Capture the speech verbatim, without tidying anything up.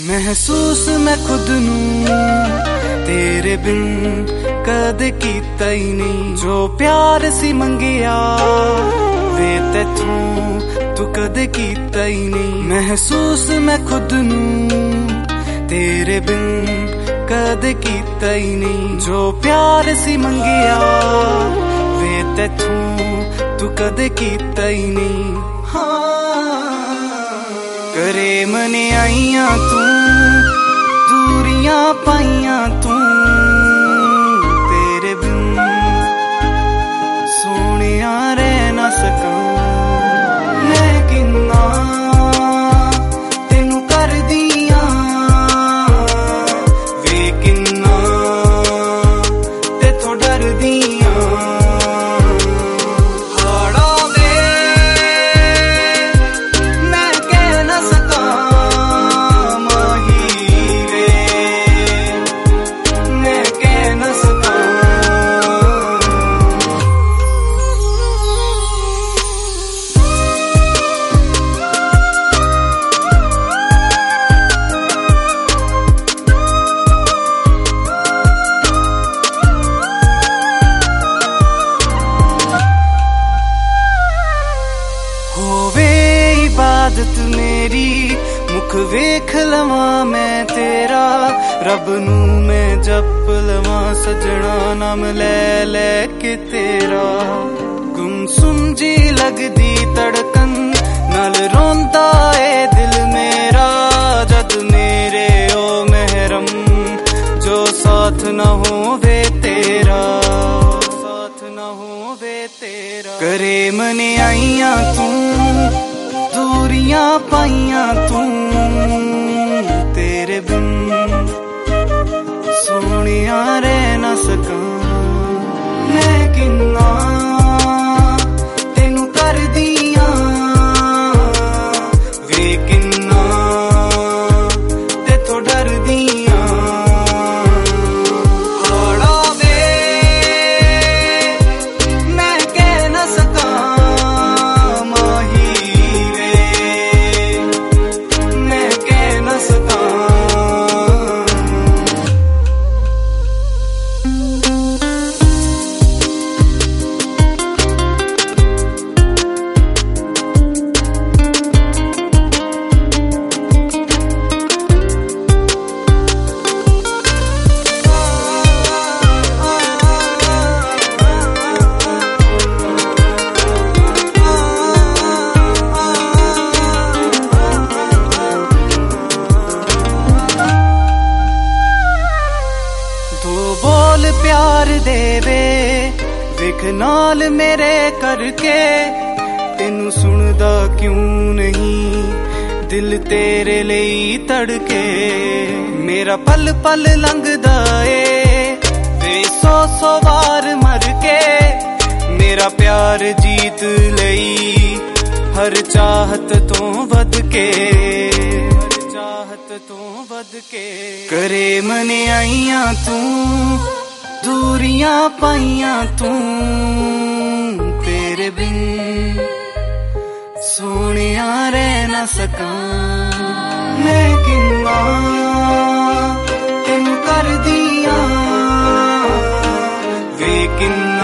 महसूस मैं खुद नू तेरे बिन कदे कीता ही नहीं। जो प्यार सी मंगिया वे तैथों तू कदे कीता ही नहीं। महसूस मैं खुद नू तेरे बिन कदे कीता ही नहीं। जो प्यार सी मंगिया वे तैथों तू कदे कीता ही नहीं। करे मने आईया तू दूरियां पाइया तू तेरे बिन सोनिया रह ना सका। मैं किन्ना तेनू कर दिया वे किन्ना तेथों डर दिया। आदत मेरी मुख वेख लवा मैं तेरा रब नू मैं जप लवा सजना नाम ले ले के तेरा। गुमसुम जी लगदी तड़कन नाल रोंदा ए दिल मेरा जद मेरे ओ महरम जो साथ न होवे तेरा साथ न होवे तेरा। करे मने आईया तू दूरियां पाइया तू तेरे बिन सोनिया रह ना सका। मैं किन्ना तेनू कर दिया वे किन्ना तेथों डर दिया। प्यार देवे विख नाल मेरे करके तेनू सुनदा क्यों नहीं दिल तेरे लिए तड़के। मेरा पल पल लंघदा ए वे सौ सौ बार मर के। मेरा प्यार जीत लई हर चाहत तो वध के हर चाहत तो वध के। करे मने आईया तू दूरियां पाइया तू तेरे बिन सोनिया रह ना सका। मैं किन्ना तेनू कर दिया वे किन्ना